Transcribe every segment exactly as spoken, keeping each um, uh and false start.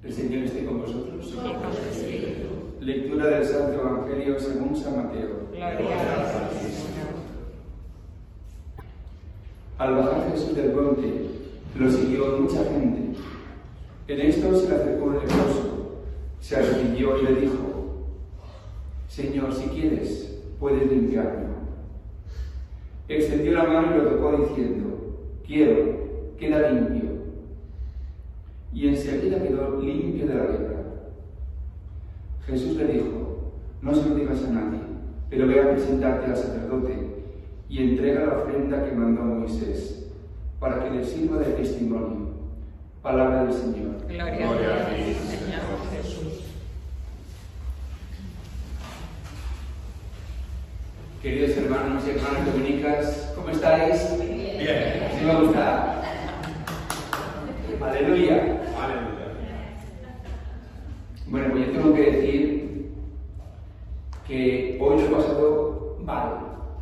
El Señor esté con vosotros. Lectura del Santo Evangelio según San Mateo. Gloria a ti, Señor. Al bajar Jesús del monte, lo siguió mucha gente. En esto se le acercó un leproso, se arrodilló y le dijo: Señor, si quieres, puedes limpiarme. Extendió la mano y lo tocó diciendo: quiero, queda limpio. Y enseguida quedó limpio de la lepra. Jesús le dijo: no se lo digas a nadie, pero ve a presentarte al sacerdote y entrega la ofrenda que mandó Moisés, para que le sirva de testimonio. Palabra del Señor. Gloria, Gloria a ti, Señor Jesús. Queridos hermanos y hermanas dominicas, ¿cómo estáis? Bien. ¿Sí me gusta? Aleluya. Aleluya. Bueno, pues yo tengo que decir que hoy lo he pasado mal.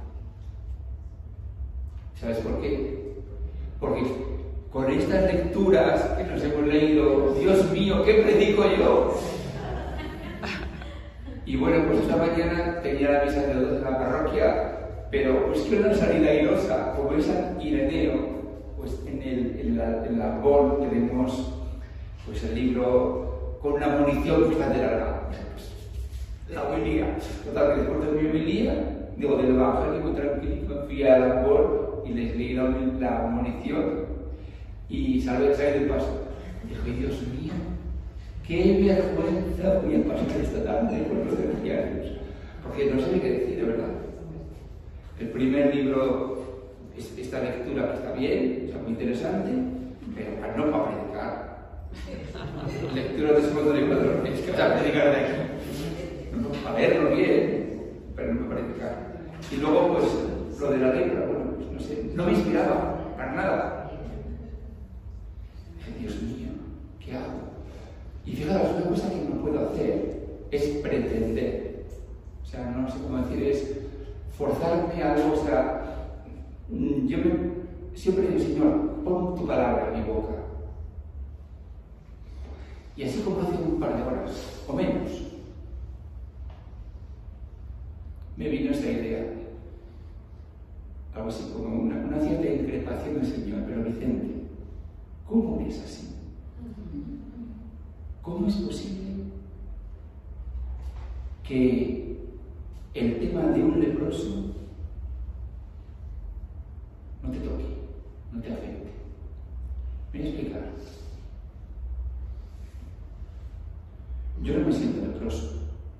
¿Sabes por qué? Porque con estas lecturas que nos hemos leído, Dios mío, ¿qué predico yo? Y bueno, pues esta mañana tenía la misa de las doce en la parroquia, pero pues que una salida airosa, como es San Ireneo, pues en, el, en la, en la bol tenemos pues el libro con una munición bastante larga. Pues, la homilía. Total, que después de mi homilía, digo, del Evangelio, muy tranquilo, fui a la bol y les leí la, la munición y salí del paso. Dije: Dios mío, qué vergüenza voy a pasar esta tarde con los terciarios. Porque no sé qué decir, de verdad. El primer libro, esta lectura que está bien, o sea, muy interesante, pero no para predicar. Lectura de segundo libro, es que vas a predicar de aquí. No, a verlo bien, pero no para predicar. Y luego, pues, lo de la lepra, bueno, pues no sé, no me inspiraba para nada. Dije: Dios mío, ¿qué hago? Y fijaros, una cosa que no puedo hacer es pretender. O sea, no sé cómo decir, es forzarme a algo. O sea, yo me, siempre digo: Señor, pon tu palabra en mi boca. Y así como hace un par de horas, o menos, me vino esta idea. Algo así como una, una cierta increpación del Señor. Pero Vicente, ¿cómo es así? ¿Cómo es posible que el tema de un leproso no te toque, no te afecte? Me voy a explicar. Yo no me siento leproso.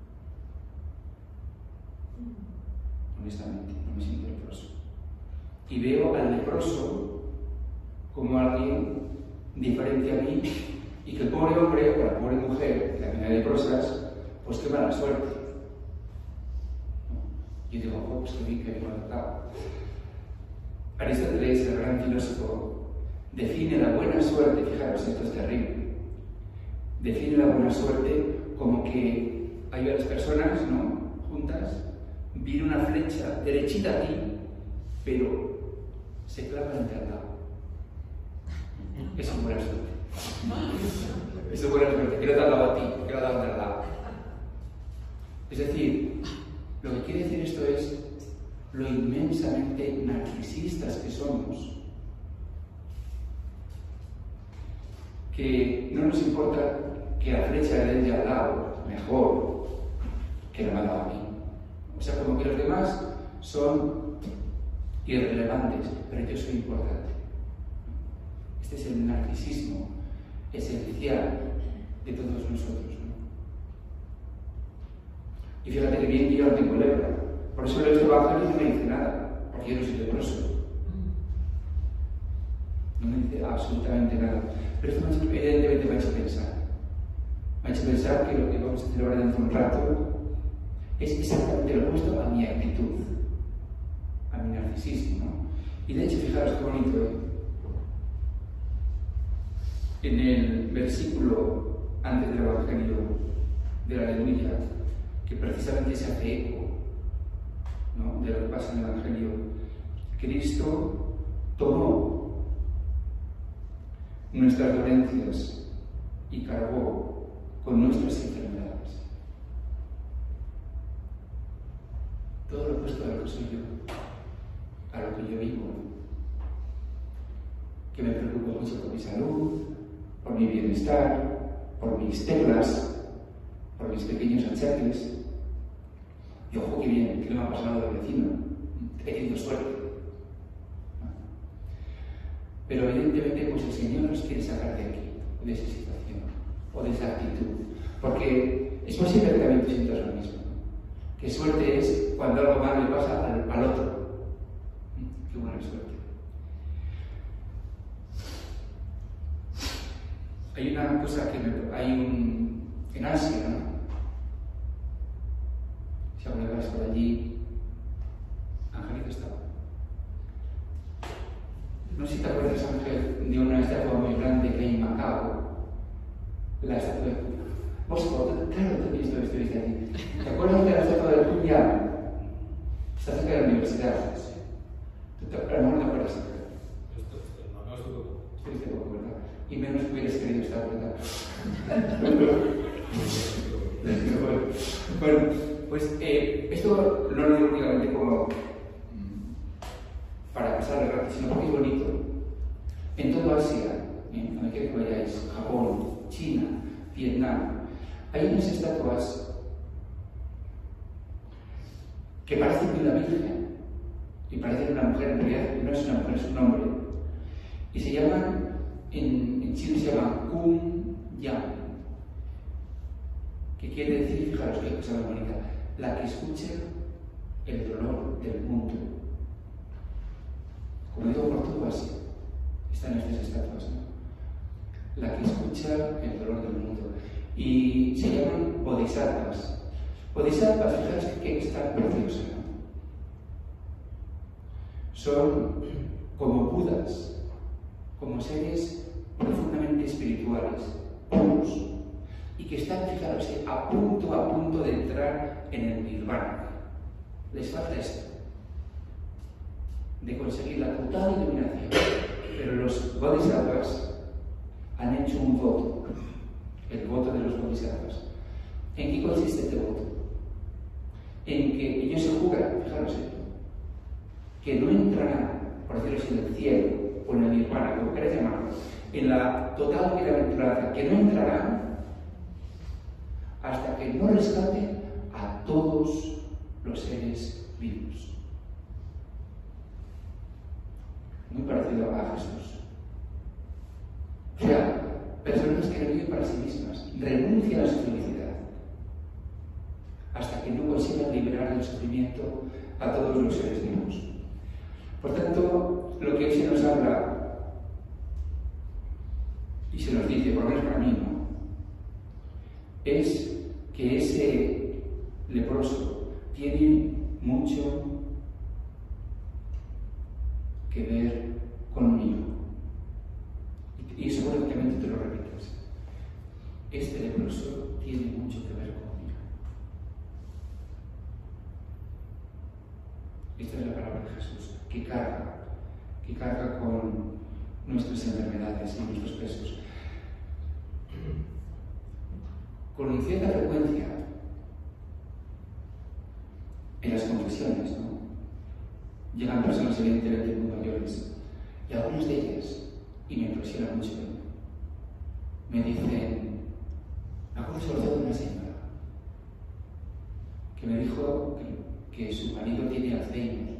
Honestamente, no me siento leproso. Y veo al leproso como alguien diferente a mí, y que el pobre hombre o la pobre mujer, que también hay leprosas, pues qué mala suerte. Yo digo: oh, pues que bien, que bien adaptado. Aristóteles, el gran filósofo, define la buena suerte, fijaros, esto es terrible, define la buena suerte como que hay varias personas, ¿no?, juntas, viene una flecha derechita a ti, pero se clava entre al lado. Eso es buena suerte. Eso es buena suerte, que no te ha dado a ti, que lo ha dado al lado. Es decir, lo que quiere decir esto es lo inmensamente narcisistas que somos, que no nos importa que la flecha le den de al lado mejor que la me ha dado a mí. O sea, como que los demás son irrelevantes, pero yo soy importante. Este es el narcisismo esencial de todos nosotros, ¿no? Y fíjate que bien que yo no tengo lepra. Por eso el Evangelio no me dice nada, porque yo no soy leproso. No me dice absolutamente nada. Pero esto evidentemente me ha hecho pensar. Me ha hecho pensar que lo que vamos a celebrar dentro de un rato es exactamente lo opuesto a mi actitud, a mi narcisismo, ¿no? Y de hecho, fijaros qué bonito, ¿eh? En el versículo antes del Evangelio de la Aleluya, que precisamente se hace eco, ¿no?, de lo que pasa en el Evangelio, Cristo tomó nuestras dolencias y cargó con nuestras enfermedades. Todo lo opuesto a lo que soy yo, a lo que yo vivo, que me preocupo mucho por mi salud, por mi bienestar, por mis teclas, por mis pequeños achaques. Y ojo que bien, que no me ha pasado al vecino, he tenido suerte. Pero evidentemente pues el Señor nos quiere sacar de aquí, de esa situación, o de esa actitud. Porque es posible que también tú sientas lo mismo. Qué suerte es cuando algo malo le pasa al, al otro. Qué buena suerte. Hay una cosa que me, hay un... en Asia, ¿no? Si alguna vez por allí, Angelito estaba. No sé si te acuerdas, Ángel, de una estatua muy grande que hay en Macao, la estatua de Puya. Vos, claro, tú visto esto, viste allí. ¿Te acuerdas de la estatua de Puya? Está cerca de la universidad. A lo mejor te acuerdas. Estuviste poco, ¿verdad? Y menos que hubieras querido estar, ¿verdad? Bueno, pues eh, esto no lo digo únicamente como para pasar el rato, sino porque es bonito. En todo Asia, en donde quiera que vayáis, Japón, China, Vietnam, hay unas estatuas que parecen de una virgen y parecen una mujer, en realidad no es una mujer, es un hombre. Y se llaman, en, en Chile se llaman Kun Yang, que quiere decir, fijaros qué cosa muy bonita, la que escucha el dolor del mundo. Como digo por todo Asia, están estas estatuas, ¿no? La que escucha el dolor del mundo. Y se llaman bodhisattvas. Bodhisattvas, fijaros que está preciosa, ¿no? Son como budas, como seres profundamente espirituales, puros, y que están, fijaros, a punto, a punto de entrar en el nirvana. Les falta esto, de conseguir la total iluminación. Pero los bodhisattvas han hecho un voto, el voto de los bodhisattvas. ¿En qué consiste este voto? En que ellos se juran, fijaros esto, que no entrarán, por decirlo así, en el cielo o en el nirvana, como queráis llamarlo, en la total bienaventuranza, que no entrarán hasta que no rescaten a todos los seres vivos. Muy parecido a Jesús. O sea, personas que no viven para sí mismas, renuncian a su felicidad hasta que no consigan liberar del sufrimiento a todos los seres vivos. Por tanto, lo que hoy se nos habla y se nos dice, por lo menos para mí, ¿no?, es que ese leproso tiene mucho que ver conmigo. Y eso seguramente te lo repitas. Este leproso tiene mucho que ver conmigo. Esta es la palabra de Jesús, que carga, que carga con nuestras enfermedades y nuestros pesos. Con cierta frecuencia, en las confesiones, ¿no?, llegan personas evidentemente muy mayores, y algunas de ellas, y me impresiona mucho, me dicen, me acuerdo sobre todo de una señora que me dijo que, que su marido tiene Alzheimer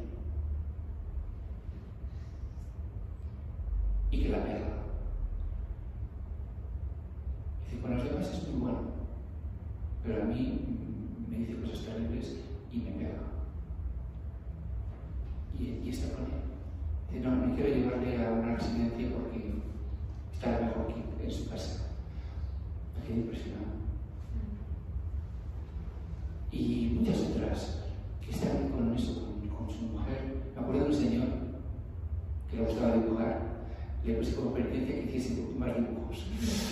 y que la pega. Dice, con los demás es muy bueno, pero a mí me dice cosas terribles y me pega. Y, y está con él. Dice, no, no quiero llevarle a una residencia porque está mejor aquí, en su casa. Me quedé impresionado. Y muchas otras que están con eso, con, con su mujer. Me acuerdo de un señor que le gustaba dibujar, le puse como penitencia que hiciese más dibujos.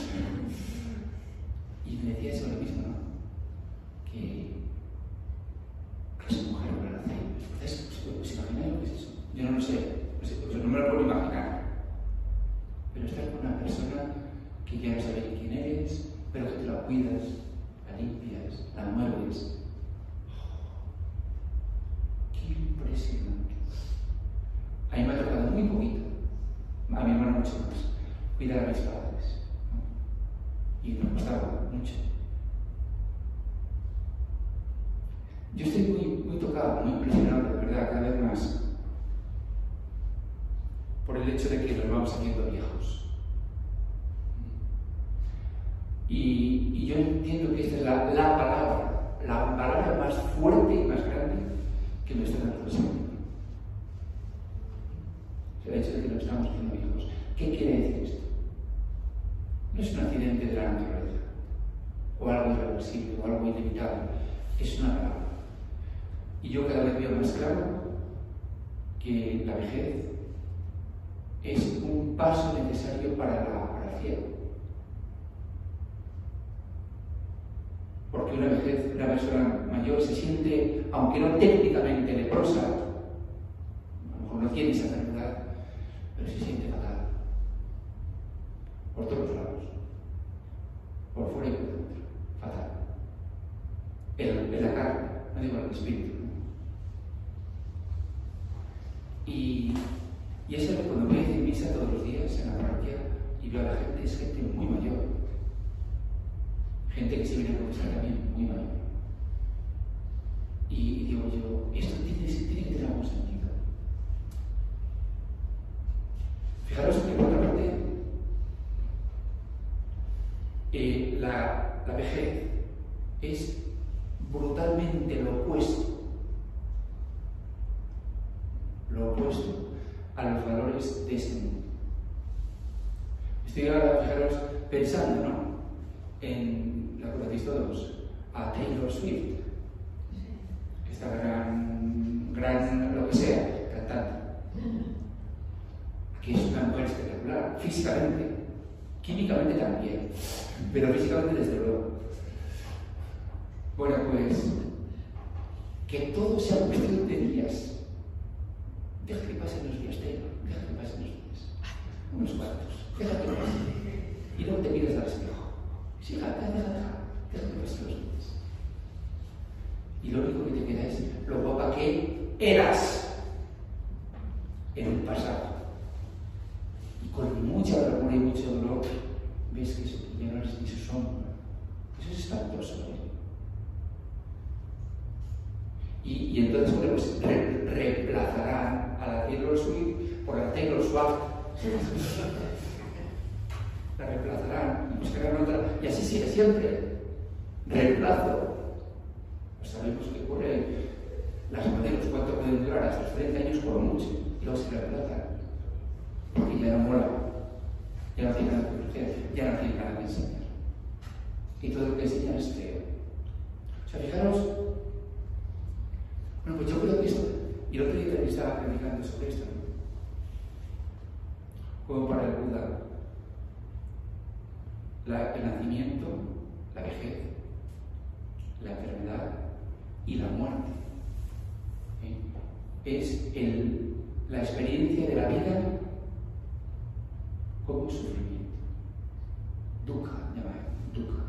Y me decía eso lo mismo, ¿no? Que, que su mujer lo hace. Entonces, pues, pues imagináis lo que es eso. Yo no lo sé, pues, pues no me lo puedo imaginar. Pero estar con una persona que ya no sabe quién eres, pero que te la cuidas, la limpias, la mueves. ¡Qué impresionante! A mí me ha tocado muy poquito, a mi hermano mucho más, cuidar a mis padres, ¿no? Y me costaba mucho. Yo estoy muy, muy tocado, muy impresionado, de verdad, cada vez más, por el hecho de que nos vamos haciendo viejos. Y, y yo entiendo que esta es la, la palabra, la palabra más fuerte y más grande que me está dando el Señor. El hecho de que nos estamos haciendo viejos. ¿Qué quiere decir esto? No es un accidente de la naturaleza, o algo irreversible, o algo inevitable. Es una palabra. Y yo cada vez veo más claro que la vejez es un paso necesario para la para el cielo. Porque una vejez, una persona mayor se siente, aunque no técnicamente leprosa, a lo mejor no tiene esa enfermedad, pero se siente fatal. Por todos lados. Por fuera y por dentro. Fatal. En, en la carne, no digo en el espíritu. Y, y eso es cuando voy a decir misa todos los días en la parroquia y veo a la gente, es gente muy mayor. Gente que se viene a confesar también muy mayor. Y digo yo, esto tiene, tiene que tener algún sentido. Fijaros que por otra parte, eh, la, la vejez es brutalmente lo opuesto. Lo opuesto a los valores de este mundo. Estoy ahora, fijaros, pensando, ¿no? En la conocéis todos, a Taylor Swift, esta gran, gran, lo que sea, cantante, que es una mujer espectacular, físicamente, químicamente también, pero físicamente desde luego. Bueno, pues, que todo sea cuestión de días. Deja que pasen los días, Taylor, deja que pasen los días, unos cuantos, deja que pasen, y luego te miras al espejo. Sí, deja, deja, deja, deja que pasen los días. Y lo único que te queda es lo guapa que eras en el pasado. Y con mucha amargura y mucho dolor ves que eso ya no eres ni su sombra. Eso es espantoso, ¿no? Y, y entonces, bueno, pues re, reemplazarán a la Taylor Swift por la Taylor Swift. La reemplazarán y buscarán otra. Y así sigue siempre. Reemplazo. Pues sabemos que ocurre las modelos, cuánto pueden durar, hasta los treinta años por mucho. Y luego se reemplazan. Porque ya no mola. Ya no tiene nada que ofrecer. Ya no tiene nada que enseñar. Y todo lo que enseña es feo. O sea, fijaros. Bueno, pues yo creo que esto, y el otro día también estaba predicando sobre esto, ¿no? Como para el Buda, la, el nacimiento, la vejez, la enfermedad y la muerte, ¿eh? Es el, la experiencia de la vida como sufrimiento. Dukkha, llama dukkha.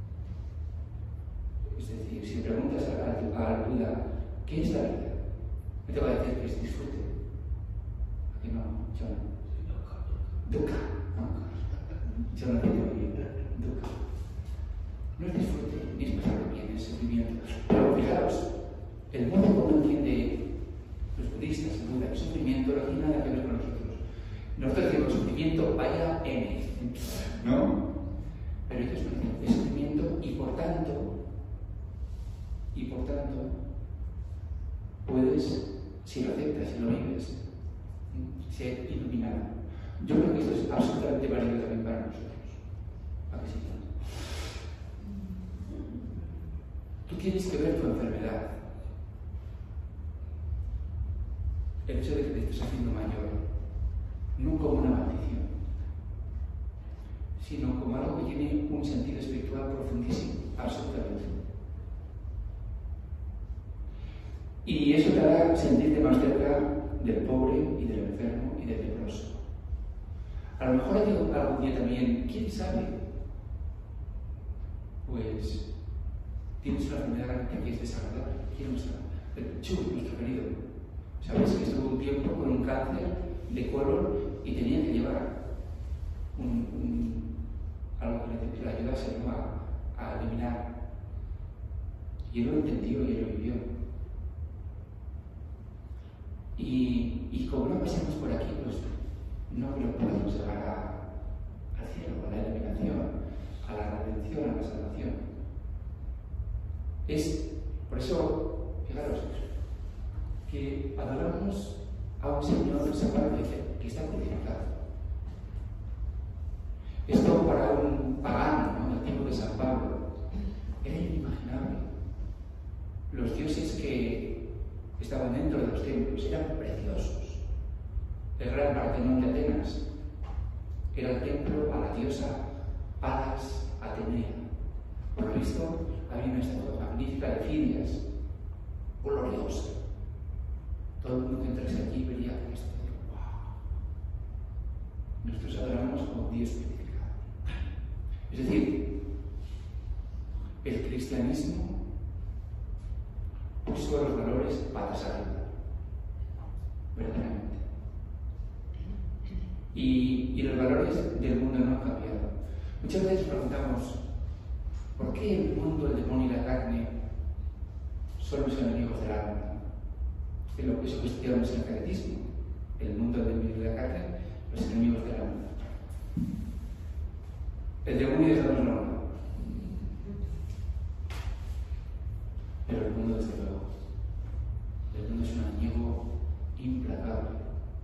Es decir, si preguntas al, al Buda, ¿qué es la vida? No te va a decir que es disfrute. ¿A qué no? Yo no. Dukkha. No. Yo no quiero vivir. Dukkha. No es disfrute, ni es pasarlo bien, es sufrimiento. Pero fijaros, el modo como entiende los budistas, el Buda, el sufrimiento no tiene nada que ver con nosotros. Nosotros decimos sufrimiento, vaya N. ¿No? Pero ellos no dicen, es sufrimiento y por tanto, y por tanto, puedes, si lo aceptas, si lo vives, ser iluminado. Yo creo que esto es absolutamente válido también para nosotros. ¿A qué sí? Tú tienes que ver tu enfermedad. El hecho de que te estés haciendo mayor, no como una maldición, sino como algo que tiene un sentido espiritual profundísimo, absolutamente. Y eso te hará sentirte más cerca del pobre y del enfermo y del leproso. A lo mejor hay algún día también, quién sabe, tienes una enfermedad que es desagradable. ¿Quién no sabe? El Chu, nuestro querido. ¿Sabéis que estuvo un tiempo con un cáncer de colon y tenía que llevar un, un, algo que le ayudase, ¿no?, a, a eliminar? Y él lo entendió y él lo vivió. Y, y como no pasemos por aquí, pues no lo podemos llevar a, al cielo, a la eliminación, a la redención, a la salvación. Es, por eso, fijaros, que adoramos a un Señor, San Pablo dice, que está crucificado. Esto para un pagano, ¿no?, en el tiempo de San Pablo, era inimaginable. Los dioses que estaban dentro de los templos eran preciosos. El gran Partenón de Atenas era el templo a la diosa Palas Atenea. Por lo visto, había una estatua magnífica de Fidias, gloriosa. Todo el mundo que entrase aquí vería esto. ¡Wow! Nosotros adoramos a un Dios crucificado. Es decir, el cristianismo puso los valores patas arriba, verdaderamente. Y, y los valores del mundo no han cambiado. Muchas veces preguntamos, ¿por qué el mundo, el demonio y la carne son los enemigos del alma? Es lo que eso que estudiamos en el catecismo. El mundo, el demonio y la carne, los enemigos del alma. El demonio es la norma. Pero el mundo, desde luego, el mundo es un enemigo implacable.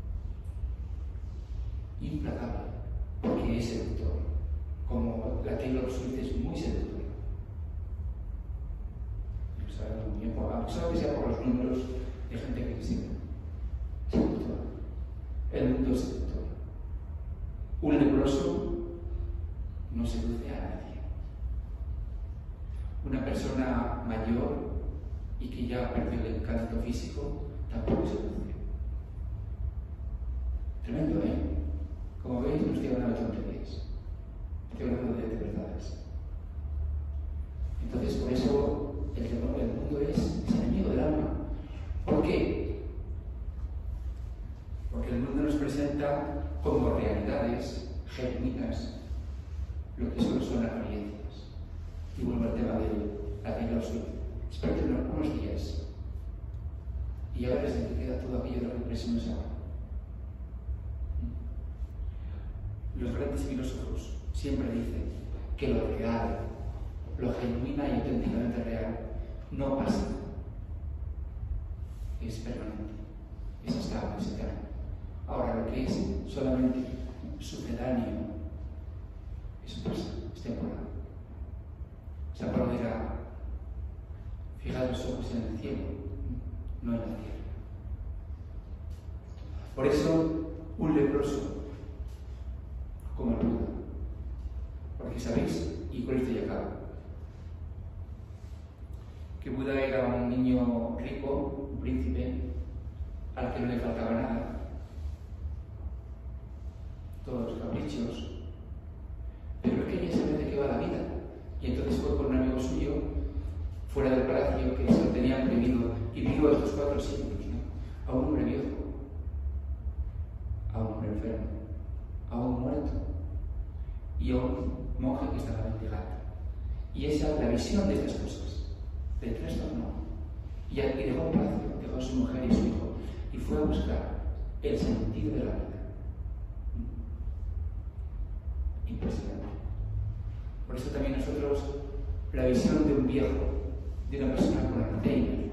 Implacable, porque es seductor. Como la Taylor Swift es muy seductora. Lo sabemos muy bien, a pesar que sea por los números de gente que sigue. Seductor. El mundo es seductor. Un leproso no seduce a nadie. Una persona mayor y que ya ha perdido el encanto físico tampoco seduce. Tremendo, ¿eh? Como veis, no estoy hablando de tonterías. Estoy hablando de, de verdades. Entonces, por eso el demonio del mundo es, es enemigo del alma. ¿Por qué? Porque el mundo nos presenta como realidades genuinas lo que solo son apariencias. Y vuelvo al tema de la Taylor Swift. Espérate unos días y ya verás de que queda todo aquello de lo que presumes ahora. Los grandes filósofos siempre dicen que lo real, lo genuina y auténticamente real, no pasa. Es permanente, es estable, es eterno. Ahora, lo que es solamente sucedáneo, eso pasa, es temporal. San Pablo dirá, fijad los ojos en el cielo, no en la tierra. Por eso, un leproso, como el Buda, porque sabéis, y con esto ya acabo, que Buda era un niño rico, un príncipe, al que no le faltaba nada, todos los caprichos, pero él quería saber de qué va la vida, y entonces fue con un amigo suyo, fuera del palacio, que se lo tenían prohibido, y vio a estos cuatro siglos, ¿no? A un hombre viejo, a un hombre enfermo, a un muerto y a un monje que estaba mendigando. Y esa es la visión de estas cosas. Del trastorno. Y dejó un palacio, dejó a su mujer y su hijo y fue a buscar el sentido de la vida. Impresionante. Por eso también nosotros, la visión de un viejo, de una persona con Alzheimer,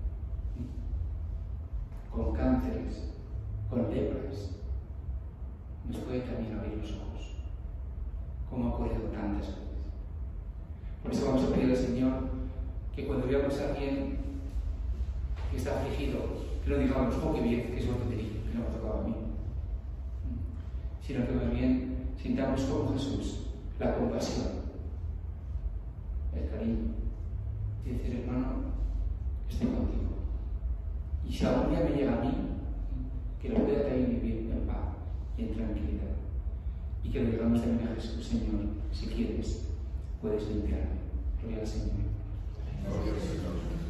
con cánceres, con lepras, nos puede también abrir los ojos, como ha ocurrido tantas veces. Por eso vamos a pedir al Señor que cuando veamos a alguien que está afligido, que no digamos, oh, qué bien, qué suerte tenía, que no me ha tocado a mí, sino que más bien sintamos como Jesús la compasión, el cariño, y decir, hermano, estoy contigo. Y si algún día me llega a mí, que lo pueda también vivir en paz y en tranquilidad. Y que le digamos también a Jesús, Señor, si quieres, puedes limpiarme. Gloria al Señor. Oh Dios, Señor.